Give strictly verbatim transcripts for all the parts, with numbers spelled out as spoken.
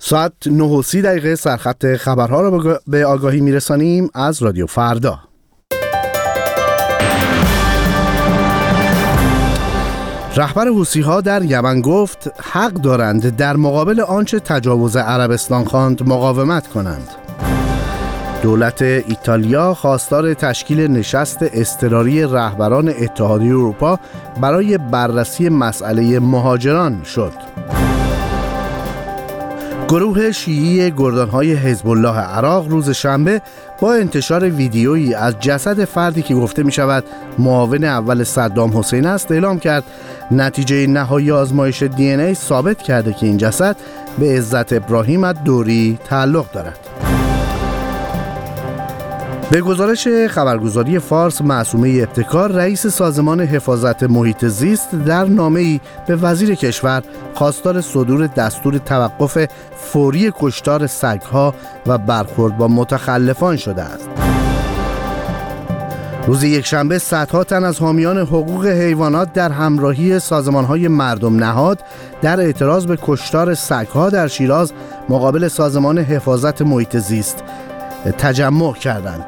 ساعت نه و سی دقیقه سرخط خبرها را به آگاهی میرسانیم از رادیو فردا. رهبر حوثی‌ها در یمن گفت حق دارند در مقابل آنچه تجاوز عربستان خواند مقاومت کنند. دولت ایتالیا خواستار تشکیل نشست اضطراری رهبران اتحادیه اروپا برای بررسی مسئله مهاجران شد. گروه شیعی گردانهای حزب الله عراق روز شنبه با انتشار ویدیویی از جسد فردی که گفته می شود معاون اول صدام حسین است اعلام کرد نتیجه نهایی آزمایش دی ان ای ثابت کرده که این جسد به عزت ابراهیم الدوری تعلق دارد. به گزارش خبرگزاری فارس، معصومه ابتکار رئیس سازمان حفاظت محیط زیست در نامه‌ای به وزیر کشور خواستار صدور دستور توقف فوری کشتار سگ‌ها و برخورد با متخلفان شده است. روز یکشنبه صدها تن از حامیان حقوق حیوانات در همراهی سازمان‌های مردم نهاد در اعتراض به کشتار سگ‌ها در شیراز مقابل سازمان حفاظت محیط زیست تجمع کردند.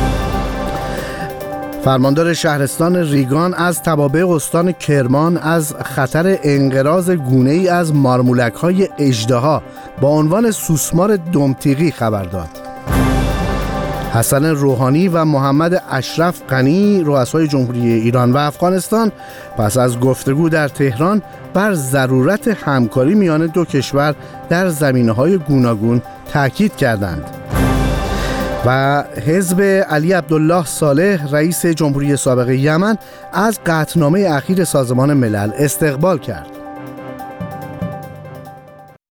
فرماندار شهرستان ریگان از توابع استان کرمان از خطر انقراض گونه‌ای از مارمولک‌های اژدها با عنوان سوسمار دمتیغی خبر داد. حسن روحانی و محمد اشرف غنی رؤسای جمهوری ایران و افغانستان پس از گفتگو در تهران بر ضرورت همکاری میان دو کشور در زمینه‌های گوناگون تاکید کردند. و حزب علی عبدالله صالح رئیس جمهوری سابق یمن از قطعنامه اخیر سازمان ملل استقبال کرد.